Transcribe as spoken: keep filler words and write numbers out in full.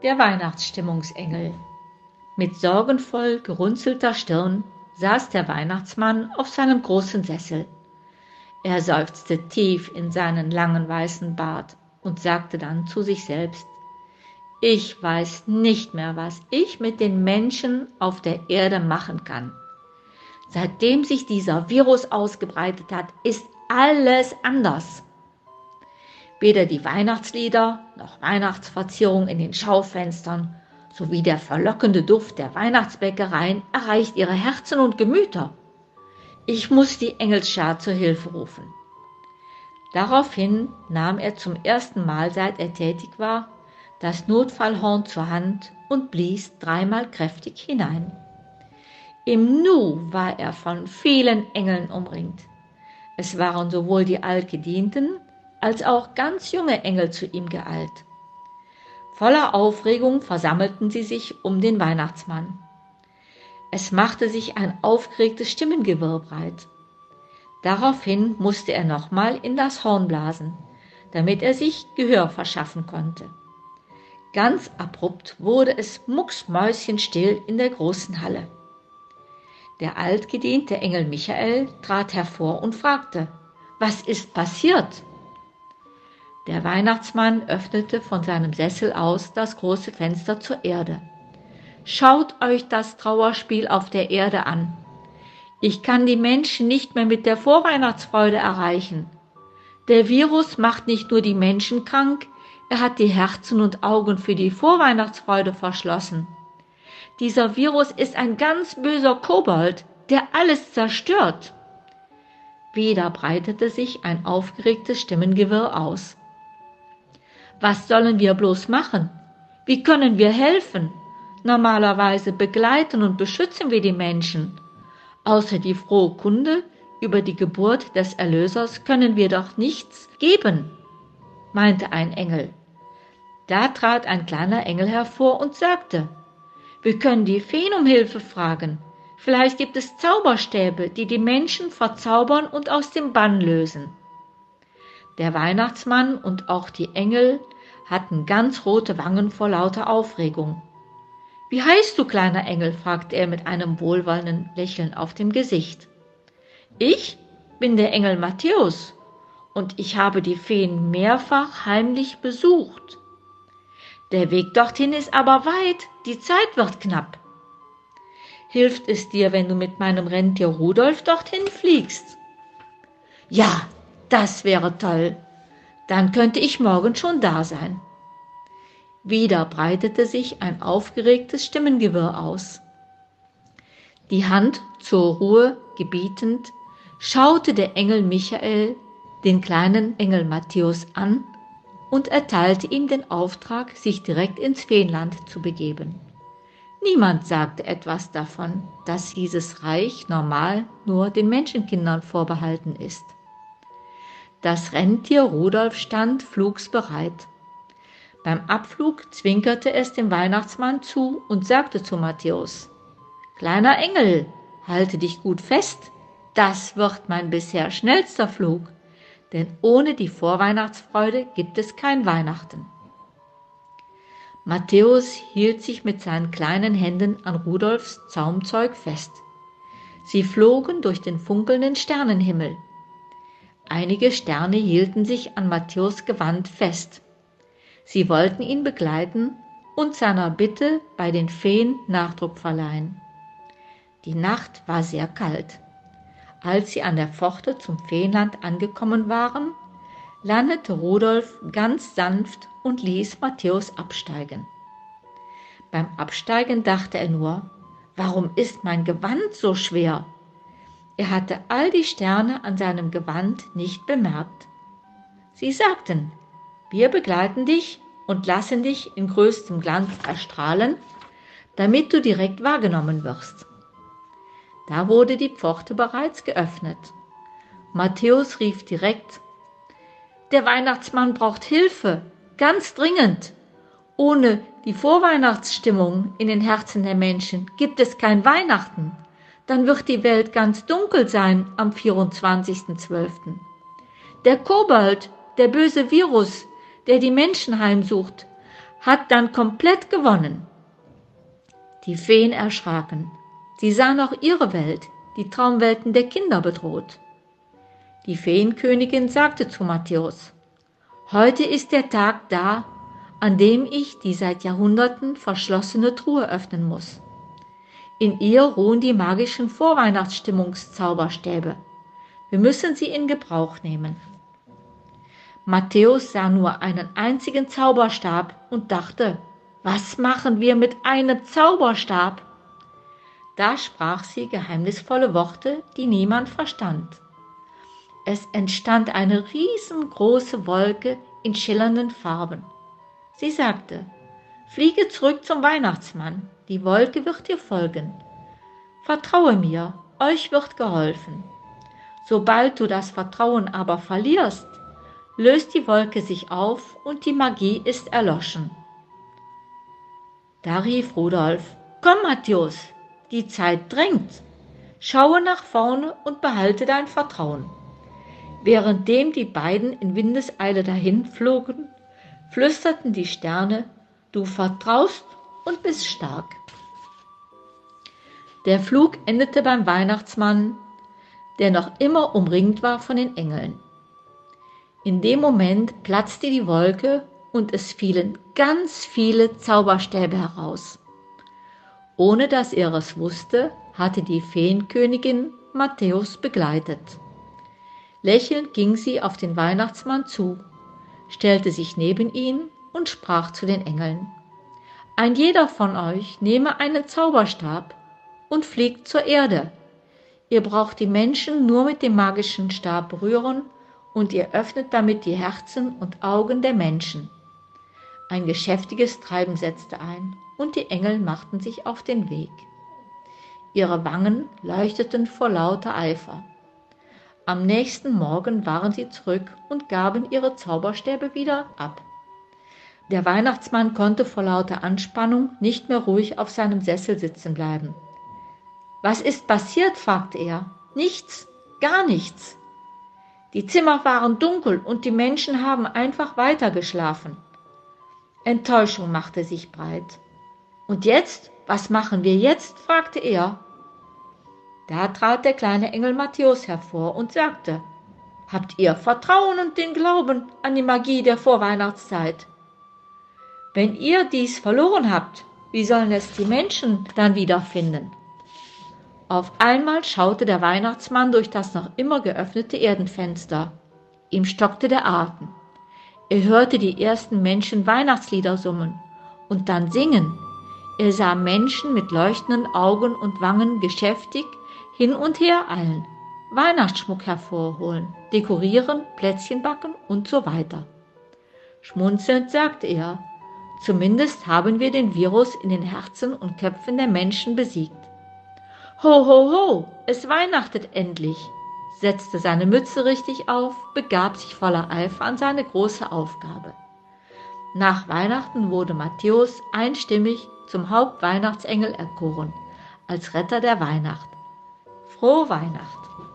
Der Weihnachtsstimmungsengel. Mit sorgenvoll gerunzelter Stirn saß der Weihnachtsmann auf seinem großen Sessel. Er seufzte tief in seinen langen weißen Bart und sagte dann zu sich selbst: Ich weiß nicht mehr, was ich mit den Menschen auf der Erde machen kann. Seitdem sich dieser Virus ausgebreitet hat, ist alles anders. Weder die Weihnachtslieder noch Weihnachtsverzierung in den Schaufenstern sowie der verlockende Duft der Weihnachtsbäckereien erreicht ihre Herzen und Gemüter. Ich muss die Engelsschar zur Hilfe rufen. Daraufhin nahm er zum ersten Mal, seit er tätig war, das Notfallhorn zur Hand und blies dreimal kräftig hinein. Im Nu war er von vielen Engeln umringt. Es waren sowohl die Altgedienten als auch ganz junge Engel zu ihm geeilt. Voller Aufregung versammelten sie sich um den Weihnachtsmann. Es machte sich ein aufgeregtes Stimmengewirr breit. Daraufhin musste er nochmal in das Horn blasen, damit er sich Gehör verschaffen konnte. Ganz abrupt wurde es mucksmäuschenstill in der großen Halle. Der altgediente Engel Michael trat hervor und fragte: Was ist passiert? Der Weihnachtsmann öffnete von seinem Sessel aus das große Fenster zur Erde. Schaut euch das Trauerspiel auf der Erde an. Ich kann die Menschen nicht mehr mit der Vorweihnachtsfreude erreichen. Der Virus macht nicht nur die Menschen krank, er hat die Herzen und Augen für die Vorweihnachtsfreude verschlossen. Dieser Virus ist ein ganz böser Kobold, der alles zerstört. Wieder breitete sich ein aufgeregtes Stimmengewirr aus. Was sollen wir bloß machen? Wie können wir helfen? Normalerweise begleiten und beschützen wir die Menschen. Außer die frohe Kunde über die Geburt des Erlösers können wir doch nichts geben, meinte ein Engel. Da trat ein kleiner Engel hervor und sagte: Wir können die Feen um Hilfe fragen. Vielleicht gibt es Zauberstäbe, die die Menschen verzaubern und aus dem Bann lösen. Der Weihnachtsmann und auch die Engel hatten ganz rote Wangen vor lauter Aufregung. »Wie heißt du, kleiner Engel?« fragte er mit einem wohlwollenden Lächeln auf dem Gesicht. »Ich bin der Engel Matthäus und ich habe die Feen mehrfach heimlich besucht. Der Weg dorthin ist aber weit, die Zeit wird knapp. Hilft es dir, wenn du mit meinem Rentier Rudolf dorthin fliegst?« »Ja, das wäre toll. Dann könnte ich morgen schon da sein.« Wieder breitete sich ein aufgeregtes Stimmengewirr aus. Die Hand zur Ruhe gebietend, schaute der Engel Michael den kleinen Engel Matthäus an und erteilte ihm den Auftrag, sich direkt ins Feenland zu begeben. Niemand sagte etwas davon, dass dieses Reich normal nur den Menschenkindern vorbehalten ist. Das Rentier Rudolf stand flugsbereit. Beim Abflug zwinkerte es dem Weihnachtsmann zu und sagte zu Matthäus: »Kleiner Engel, halte dich gut fest, das wird mein bisher schnellster Flug, denn ohne die Vorweihnachtsfreude gibt es kein Weihnachten.« Matthäus hielt sich mit seinen kleinen Händen an Rudolfs Zaumzeug fest. Sie flogen durch den funkelnden Sternenhimmel. Einige Sterne hielten sich an Matthäus Gewand fest. Sie wollten ihn begleiten und seiner Bitte bei den Feen Nachdruck verleihen. Die Nacht war sehr kalt. Als sie an der Pforte zum Feenland angekommen waren, landete Rudolf ganz sanft und ließ Matthäus absteigen. Beim Absteigen dachte er nur: Warum ist mein Gewand so schwer? Er hatte all die Sterne an seinem Gewand nicht bemerkt. Sie sagten: Wir begleiten dich und lassen dich in größtem Glanz erstrahlen, damit du direkt wahrgenommen wirst. Da wurde die Pforte bereits geöffnet. Matthäus rief direkt: Der Weihnachtsmann braucht Hilfe, ganz dringend. Ohne die Vorweihnachtsstimmung in den Herzen der Menschen gibt es kein Weihnachten. Dann wird die Welt ganz dunkel sein am vierundzwanzigsten zwölften Der Kobold, der böse Virus, der die Menschen heimsucht, hat dann komplett gewonnen. Die Feen erschraken. Sie sahen auch ihre Welt, die Traumwelten der Kinder, bedroht. Die Feenkönigin sagte zu Matthäus: Heute ist der Tag da, an dem ich die seit Jahrhunderten verschlossene Truhe öffnen muss. In ihr ruhen die magischen Vorweihnachtsstimmungszauberstäbe. Wir müssen sie in Gebrauch nehmen. Matthäus sah nur einen einzigen Zauberstab und dachte: Was machen wir mit einem Zauberstab? Da sprach sie geheimnisvolle Worte, die niemand verstand. Es entstand eine riesengroße Wolke in schillernden Farben. Sie sagte: Fliege zurück zum Weihnachtsmann, die Wolke wird dir folgen. Vertraue mir, euch wird geholfen. Sobald du das Vertrauen aber verlierst, löst die Wolke sich auf und die Magie ist erloschen. Da rief Rudolf: Komm, Matthäus, die Zeit drängt. Schaue nach vorne und behalte dein Vertrauen. Währenddem die beiden in Windeseile dahin flogen, flüsterten die Sterne: Du vertraust und bist stark. Der Flug endete beim Weihnachtsmann, der noch immer umringt war von den Engeln. In dem Moment platzte die Wolke und es fielen ganz viele Zauberstäbe heraus. Ohne dass er es wusste, hatte die Feenkönigin Matthäus begleitet. Lächelnd ging sie auf den Weihnachtsmann zu, stellte sich neben ihn und sprach zu den Engeln: Ein jeder von euch nehme einen Zauberstab und fliegt zur Erde. Ihr braucht die Menschen nur mit dem magischen Stab berühren und ihr öffnet damit die Herzen und Augen der Menschen. Ein geschäftiges Treiben setzte ein und die Engel machten sich auf den Weg. Ihre Wangen leuchteten vor lauter Eifer. Am nächsten Morgen waren sie zurück und gaben ihre Zauberstäbe wieder ab. Der Weihnachtsmann konnte vor lauter Anspannung nicht mehr ruhig auf seinem Sessel sitzen bleiben. Was ist passiert? Fragte er. Nichts, gar nichts. Die Zimmer waren dunkel und die Menschen haben einfach weitergeschlafen. Enttäuschung machte sich breit. Und jetzt? Was machen wir jetzt? Fragte er. Da trat der kleine Engel Matthäus hervor und sagte: Habt ihr Vertrauen und den Glauben an die Magie der Vorweihnachtszeit? Wenn ihr dies verloren habt, wie sollen es die Menschen dann wiederfinden? Auf einmal schaute der Weihnachtsmann durch das noch immer geöffnete Erdenfenster. Ihm stockte der Atem. Er hörte die ersten Menschen Weihnachtslieder summen und dann singen. Er sah Menschen mit leuchtenden Augen und Wangen geschäftig hin und her eilen, Weihnachtsschmuck hervorholen, dekorieren, Plätzchen backen und so weiter. Schmunzelnd sagte er: Zumindest haben wir den Virus in den Herzen und Köpfen der Menschen besiegt. Ho, ho, ho, es weihnachtet endlich, setzte seine Mütze richtig auf, begab sich voller Eifer an seine große Aufgabe. Nach Weihnachten wurde Matthäus einstimmig zum Hauptweihnachtsengel erkoren, als Retter der Weihnacht. Frohe Weihnacht!